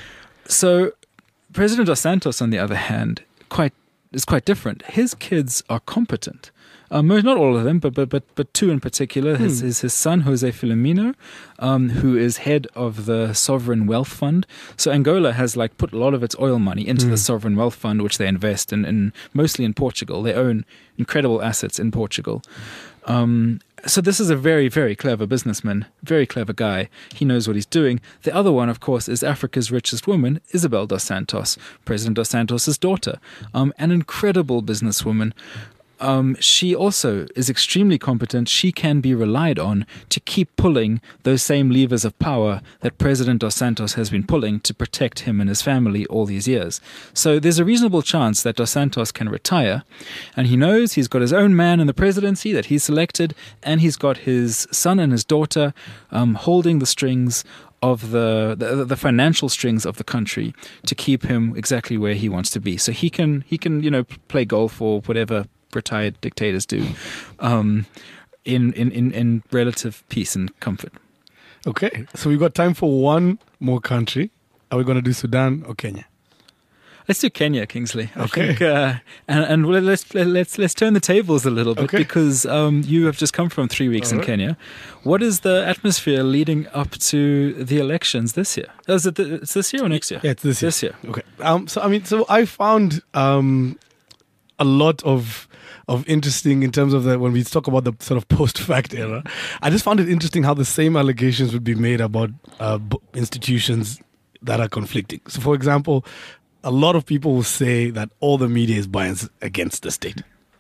So, President Dos Santos, on the other hand, quite is quite different. His kids are competent. Um, not all of them, but but but but two in particular. His his, his son Jose Filomeno, um, who is head of the Sovereign Wealth Fund. So Angola has like put a lot of its oil money into the Sovereign Wealth Fund, which they invest in, in mostly in Portugal. They own incredible assets in Portugal. Um, so this is a very, very clever businessman, very clever guy. He knows what he's doing. The other one, of course, is Africa's richest woman, Isabel dos Santos, President dos Santos' daughter, um, an incredible businesswoman. Um, she also is extremely competent. She can be relied on to keep pulling those same levers of power that President Dos Santos has been pulling to protect him and his family all these years. So there's a reasonable chance that Dos Santos can retire, and he knows he's got his own man in the presidency that he's selected, and he's got his son and his daughter um, holding the strings of the, the the financial strings of the country to keep him exactly where he wants to be. So he can he can you know play golf or whatever retired dictators do, um, in, in, in, in relative peace and comfort. Okay, so we've got time for one more country. Are we going to do Sudan or Kenya? Let's do Kenya, Kingsley. I Okay. think, uh, and and well, let's let's let's turn the tables a little bit Okay. because um, you have just come from three weeks All in right. Kenya. What is the atmosphere leading up to the elections this year? Is it the, it's this year or next year? Yeah, it's this year. This year. Okay. Um. So I mean, so I found um, a lot of of interesting in terms of the when we talk about the sort of post-fact era. I just found it interesting how the same allegations would be made about uh, b- institutions that are conflicting. So, for example, a lot of people will say that all the media is biased against the state.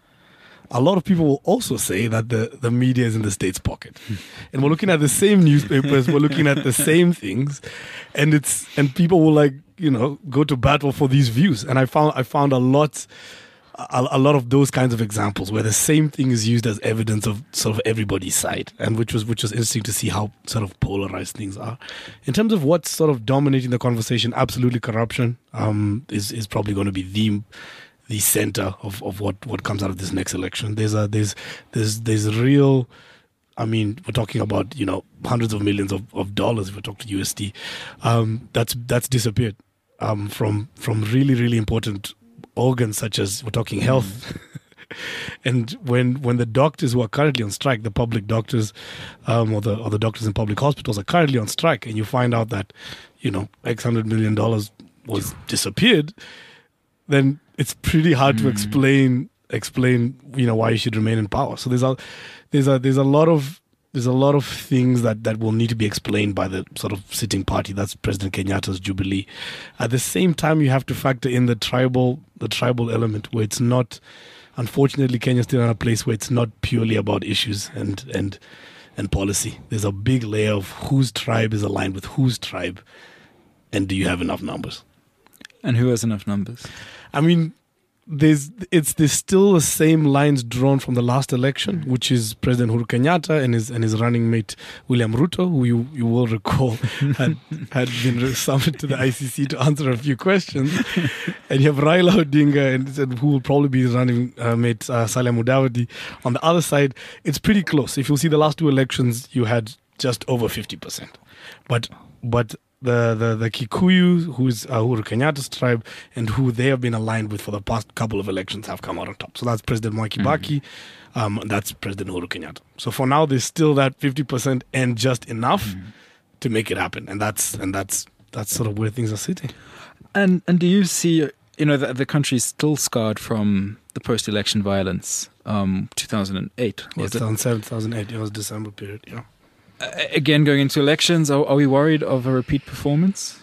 A lot of people will also say that the, the media is in the state's pocket. And we're looking at the same newspapers, we're looking at the same things, and it's and people will like, you know, go to battle for these views. And I found I found a lot a, a lot of those kinds of examples where the same thing is used as evidence of sort of everybody's side, and which was which was interesting to see how sort of polarized things are. In terms of what's sort of dominating the conversation, absolutely corruption um, is is probably going to be the the center of, of what, what comes out of this next election. There's a there's there's there's real. I mean, we're talking about, you know, hundreds of millions of, of dollars if we talk to U S D. Um, that's that's disappeared um, from from really, really important organs such as, we're talking health. And when when the doctors who are currently on strike, the public doctors um, or the or the doctors in public hospitals are currently on strike, and you find out that, you know, X hundred million dollars was disappeared, then it's pretty hard mm. to explain explain, you know, why you should remain in power. So there's a there's a there's a lot of there's a lot of things that, that will need to be explained by the sort of sitting party. That's President Kenyatta's Jubilee. At the same time, you have to factor in the tribal the tribal element, where it's not, unfortunately, Kenya's still in a place where it's not purely about issues and and and policy. There's a big layer of whose tribe is aligned with whose tribe, and do you have enough numbers? And who has enough numbers? I mean, there's it's there's still the same lines drawn from the last election, which is President Uhuru Kenyatta and his and his running mate William Ruto, who you, you will recall had had been summoned to the I C C to answer a few questions, and you have Raila Odinga, and, and who will probably be his running uh, mate uh, Salia Mudavadi. On the other side, it's pretty close. If you see the last two elections, you had just over fifty percent, but but. The, the, the Kikuyu, who's uh, Uhuru Kenyatta's tribe, and who they have been aligned with for the past couple of elections, have come out on top. So that's President Mwai Kibaki, mm-hmm. um, that's President Uhuru Kenyatta. So for now, there's still that fifty percent and just enough mm-hmm. to make it happen, and that's and that's that's sort of where things are sitting. And and do you see, you know, the, the country's still scarred from the post-election violence, um, two thousand eight? Was yeah, two thousand seven, two thousand eight, it was December period, yeah. Uh, again, going into elections, are, are we worried of a repeat performance?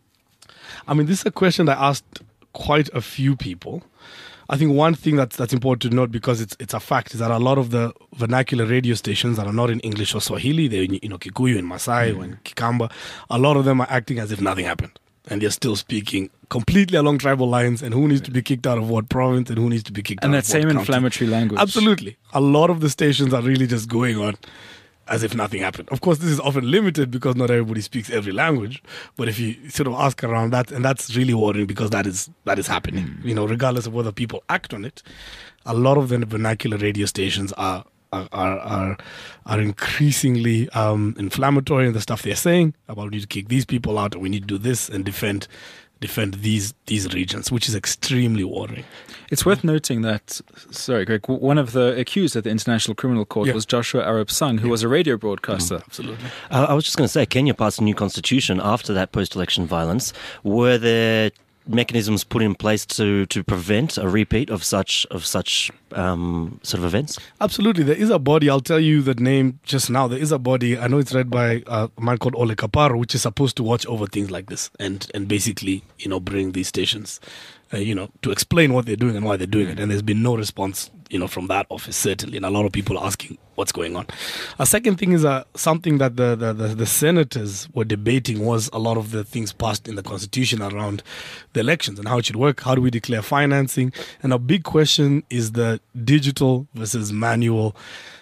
I mean, this is a question I asked quite a few people. I think one thing that's that's important to note, because it's it's a fact, is that a lot of the vernacular radio stations that are not in English or Swahili, they're in, you know, Kikuyu and Maasai mm. and Kikamba, a lot of them are acting as if nothing happened. And they're still speaking completely along tribal lines, and who needs to be kicked out of what province and who needs to be kicked and out of what And that same county. Inflammatory language. Absolutely. A lot of the stations are really just going on as if nothing happened. Of course, this is often limited because not everybody speaks every language. But if you sort of ask around that, and that's really worrying, because that is that is happening. Mm. You know, regardless of whether people act on it, a lot of the vernacular radio stations are are are are, are increasingly um, inflammatory in the stuff they're saying about we need to kick these people out, or we need to do this and defend defend these these regions, which is extremely worrying. It's worth noting that, sorry, Greg, one of the accused at the International Criminal Court yeah. was Joshua Arap Sang, who yeah. was a radio broadcaster. Mm, absolutely. Uh, I was just going to say, Kenya passed a new constitution after that post-election violence. Were there mechanisms put in place to, to prevent a repeat of such of such um, sort of events? Absolutely. There is a body, I'll tell you the name just now. There is a body, I know it's led by a man called Ole Kaparo, which is supposed to watch over things like this and, and basically, you know, bring these stations, uh, you know, to explain what they're doing and why they're doing it. And there's been no response, you know, from that office, certainly. And a lot of people are asking what's going on. A second thing is uh, something that the, the, the, the senators were debating was a lot of the things passed in the constitution around the elections and how it should work. How do we declare financing? And a big question is the digital versus manual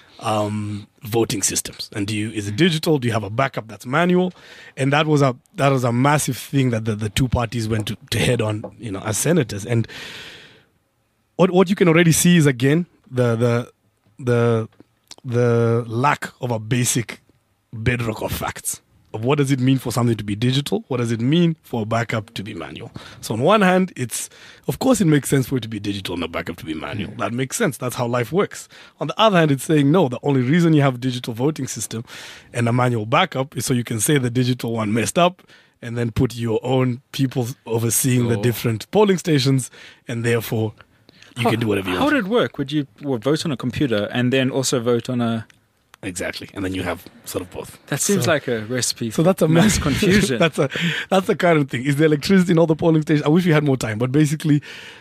um, voting systems. And do you is it digital? Do you have a backup that's manual? And that was a that was a massive thing that the, the two parties went to, to head on, you know, as senators. And what what you can already see is, again, the the the the lack of a basic bedrock of facts. Of what does it mean for something to be digital? What does it mean for a backup to be manual? So on one hand, it's, of course, it makes sense for it to be digital and a backup to be manual. That makes sense. That's how life works. On the other hand, it's saying, no, the only reason you have a digital voting system and a manual backup is so you can say the digital one messed up and then put your own people overseeing oh. the different polling stations, and therefore you how, can do whatever you how want. How did it work? Would you well, vote on a computer and then also vote on a... Exactly, and then you have sort of both. That seems so, like a recipe. So that's a mass confusion. that's a that's the current thing. Is the electricity in all the polling stations? I wish we had more time, but basically,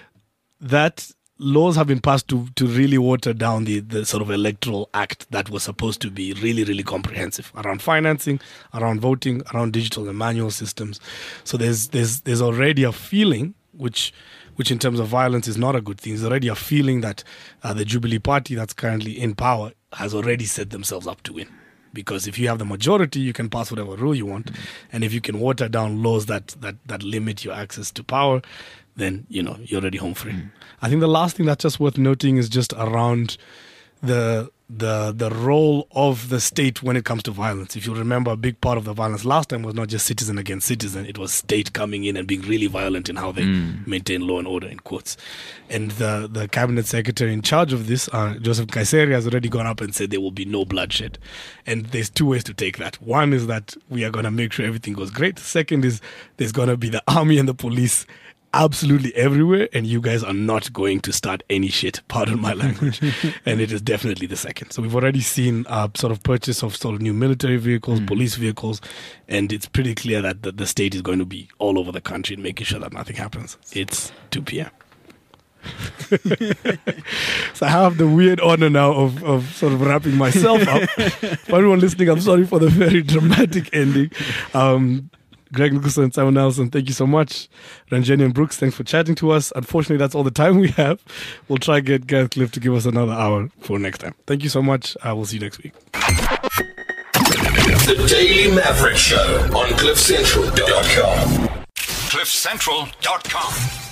that laws have been passed to to really water down the the sort of electoral act that was supposed to be really really comprehensive around financing, around voting, around digital and manual systems. So there's there's there's already a feeling which which in terms of violence is not a good thing. There's already a feeling that uh, the Jubilee Party that's currently in power has already set themselves up to win. Because if you have the majority, you can pass whatever rule you want. And if you can water down laws that, that, that limit your access to power, then, you know, you're already home free. Mm. I think the last thing that's just worth noting is just around the the the role of the state when it comes to violence. If you remember, a big part of the violence last time was not just citizen against citizen. It was state coming in and being really violent in how they mm. maintain law and order, in quotes. And the, the cabinet secretary in charge of this, uh, Joseph Kaiseri, has already gone up and said there will be no bloodshed. And there's two ways to take that. One is that we are going to make sure everything goes great. Second is there's going to be the army and the police absolutely everywhere, and you guys are not going to start any shit, pardon my language. And it is definitely the second. So we've already seen uh, sort of purchase of sort of new military vehicles, mm. police vehicles, and it's pretty clear that the, the state is going to be all over the country and making sure that nothing happens. It's two p.m. So I have the weird honor now of, of sort of wrapping myself up. For everyone listening, I'm sorry for the very dramatic ending. Um, Greg Nicholson and Simon Nelson, thank you so much. Ranjeni and Brooks, thanks for chatting to us. Unfortunately, that's all the time we have. We'll try to get Gareth Cliff to give us another hour for next time. Thank you so much. I will see you next week. The Daily Maverick Show on cliff central dot com. cliff central dot com